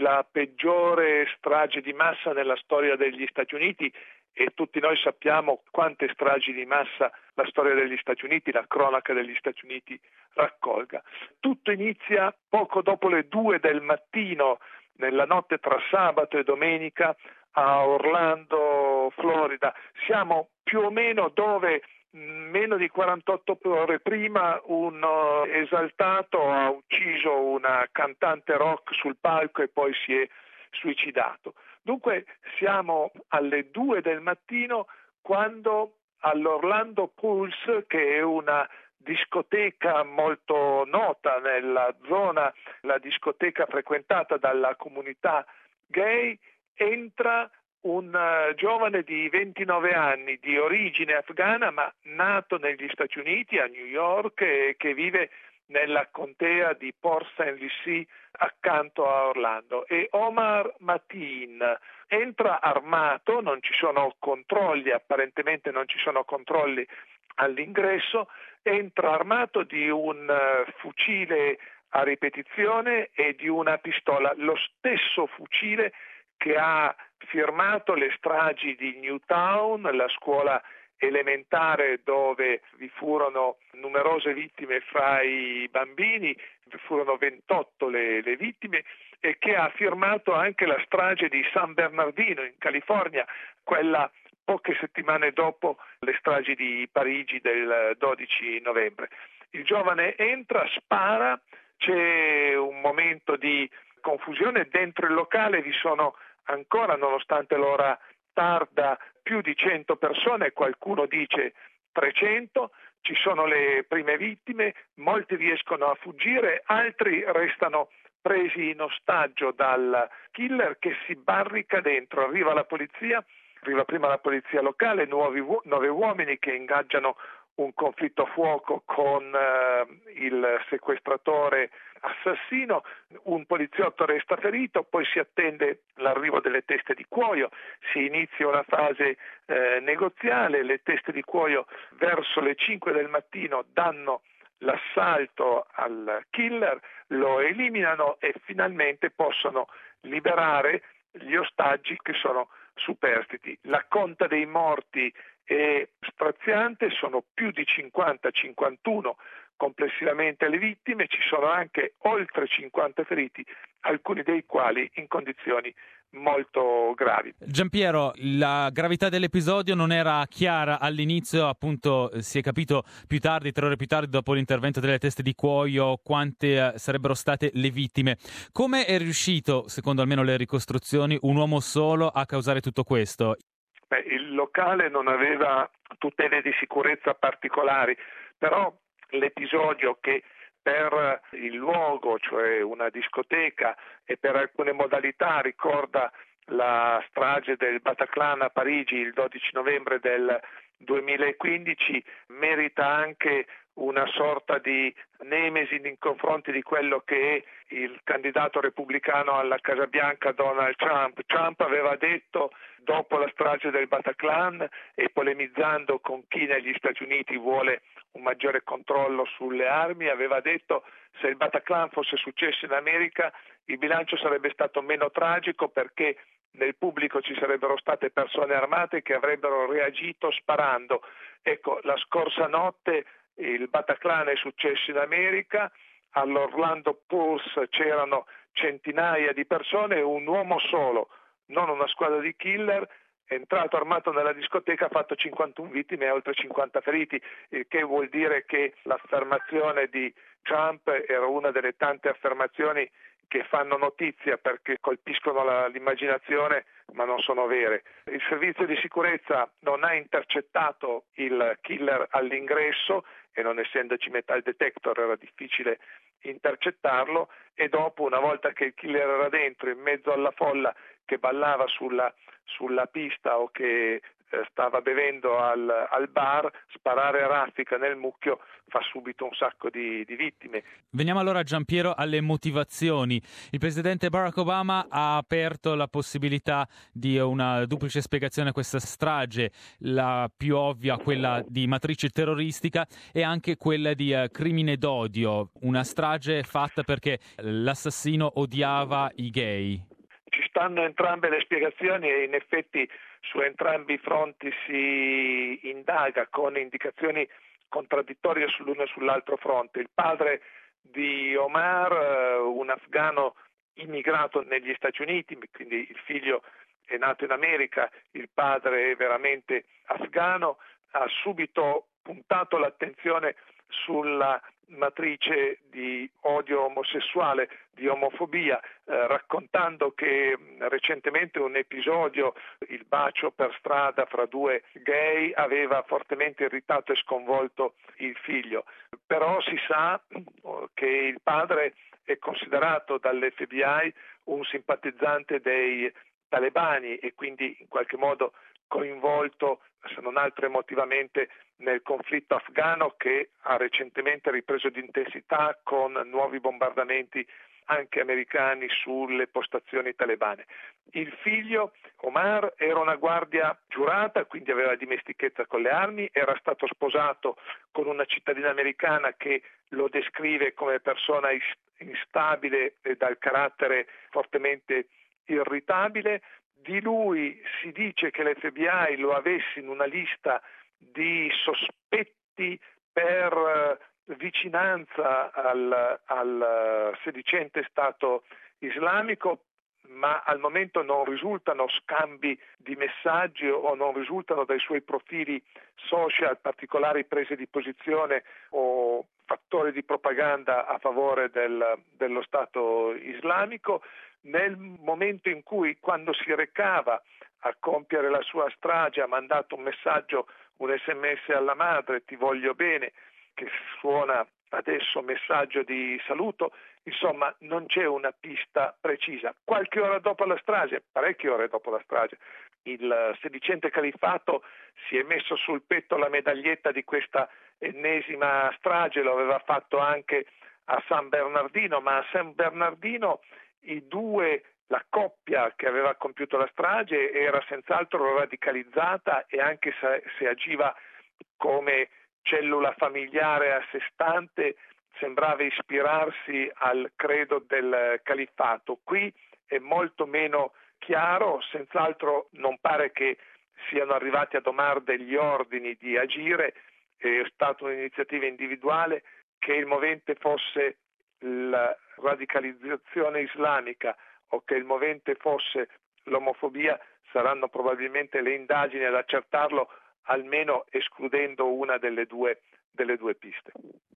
la peggiore strage di massa nella storia degli Stati Uniti, e tutti noi sappiamo quante stragi di massa la storia degli Stati Uniti, la cronaca degli Stati Uniti raccolga. Tutto inizia poco dopo le 2 del mattino, nella notte tra sabato e domenica, a Orlando, Florida. Siamo più o meno dove meno di 48 ore prima un esaltato ha ucciso una cantante rock sul palco e poi si è suicidato. Dunque siamo alle 2 del mattino quando all'Orlando Pulse, che è una discoteca molto nota nella zona, la discoteca frequentata dalla comunità gay, entra un giovane di 29 anni di origine afghana ma nato negli Stati Uniti, a New York, e che vive nella contea di Port St. Lucie accanto a Orlando. E Omar Mateen entra armato, non ci sono controlli, apparentemente non ci sono controlli all'ingresso, entra armato di un fucile a ripetizione e di una pistola, lo stesso fucile che ha firmato le stragi di Newtown, la scuola elementare dove vi furono numerose vittime fra i bambini, vi furono 28 le vittime, e che ha firmato anche la strage di San Bernardino in California, quella poche settimane dopo le stragi di Parigi del 12 novembre. Il giovane entra, spara, c'è un momento di confusione, dentro il locale vi sono ancora, nonostante l'ora tarda, più di 100 persone, qualcuno dice 300, ci sono le prime vittime, molti riescono a fuggire, altri restano presi in ostaggio dal killer che si barrica dentro. Arriva prima la polizia locale, 9 uomini che ingaggiano un conflitto a fuoco con il sequestratore assassino, un poliziotto resta ferito, poi si attende l'arrivo delle teste di cuoio, si inizia una fase negoziale, le teste di cuoio verso le 5 del mattino danno l'assalto al killer, lo eliminano e finalmente possono liberare gli ostaggi che sono superstiti. La conta dei morti è straziante, sono più di 51 complessivamente le vittime, ci sono anche oltre 50 feriti, alcuni dei quali in condizioni molto gravi. Giampiero, la gravità dell'episodio non era chiara all'inizio, appunto si è capito più tardi, 3 ore più tardi, dopo l'intervento delle teste di cuoio, quante sarebbero state le vittime. Come è riuscito, secondo almeno le ricostruzioni, un uomo solo a causare tutto questo? Il locale non aveva tutele di sicurezza particolari, però l'episodio, che per il luogo, cioè una discoteca, e per alcune modalità ricorda la strage del Bataclan a Parigi il 12 novembre del 2015, merita anche una sorta di nemesi nei confronti di quello che è il candidato repubblicano alla Casa Bianca Donald Trump. Trump aveva detto, dopo la strage del Bataclan e polemizzando con chi negli Stati Uniti vuole un maggiore controllo sulle armi, aveva detto: se il Bataclan fosse successo in America il bilancio sarebbe stato meno tragico, perché nel pubblico ci sarebbero state persone armate che avrebbero reagito sparando. Ecco, la scorsa notte il Bataclan è successo in America, all'Orlando Pulse c'erano centinaia di persone e un uomo solo, non una squadra di killer, è entrato armato nella discoteca, ha fatto 51 vittime e oltre 50 feriti, il che vuol dire che l'affermazione di Trump era una delle tante affermazioni che fanno notizia perché colpiscono l'immaginazione ma non sono vere. Il servizio di sicurezza non ha intercettato il killer all'ingresso e, non essendoci metal detector, era difficile intercettarlo, e dopo, una volta che il killer era dentro, in mezzo alla folla che ballava sulla pista o che stava bevendo al bar, sparare a raffica nel mucchio fa subito un sacco di vittime. Veniamo allora, Giampiero, alle motivazioni. Il presidente Barack Obama ha aperto la possibilità di una duplice spiegazione a questa strage, la più ovvia, quella di matrice terroristica, e anche quella di crimine d'odio, una strage fatta perché l'assassino odiava i gay. stanno entrambe le spiegazioni e in effetti su entrambi i fronti si indaga con indicazioni contraddittorie sull'uno e sull'altro fronte. Il padre di Omar, un afgano immigrato negli Stati Uniti, quindi il figlio è nato in America, il padre è veramente afgano, ha subito puntato l'attenzione sulla matrice di odio omosessuale, di omofobia, raccontando che recentemente un episodio, il bacio per strada fra due gay, aveva fortemente irritato e sconvolto il figlio. Però si sa che il padre è considerato dall'FBI un simpatizzante dei talebani e quindi in qualche modo coinvolto, se non altro emotivamente, nel conflitto afghano che ha recentemente ripreso di intensità con nuovi bombardamenti anche americani sulle postazioni talebane. Il figlio, Omar, era una guardia giurata, quindi aveva dimestichezza con le armi, era stato sposato con una cittadina americana che lo descrive come persona instabile e dal carattere fortemente irritabile. Di lui si dice che l'FBI lo avesse in una lista di sospetti per vicinanza al sedicente Stato islamico, ma al momento non risultano scambi di messaggi o non risultano dai suoi profili social particolari prese di posizione o fattori di propaganda a favore dello Stato islamico. Nel momento in cui, quando si recava a compiere la sua strage, ha mandato un messaggio, un SMS alla madre, ti voglio bene, che suona adesso messaggio di saluto. Insomma, non c'è una pista precisa. Qualche ora dopo la strage, parecchie ore dopo la strage, il sedicente califfato si è messo sul petto la medaglietta di questa ennesima strage, lo aveva fatto anche a San Bernardino, ma a San Bernardino la coppia che aveva compiuto la strage era senz'altro radicalizzata e anche se agiva come cellula familiare a sé stante, sembrava ispirarsi al credo del califfato. Qui è molto meno chiaro, senz'altro non pare che siano arrivati ad Omar degli ordini di agire, è stata un'iniziativa individuale. Che il movente fosse la radicalizzazione islamica o che il movente fosse l'omofobia saranno probabilmente le indagini ad accertarlo, almeno escludendo una delle due piste.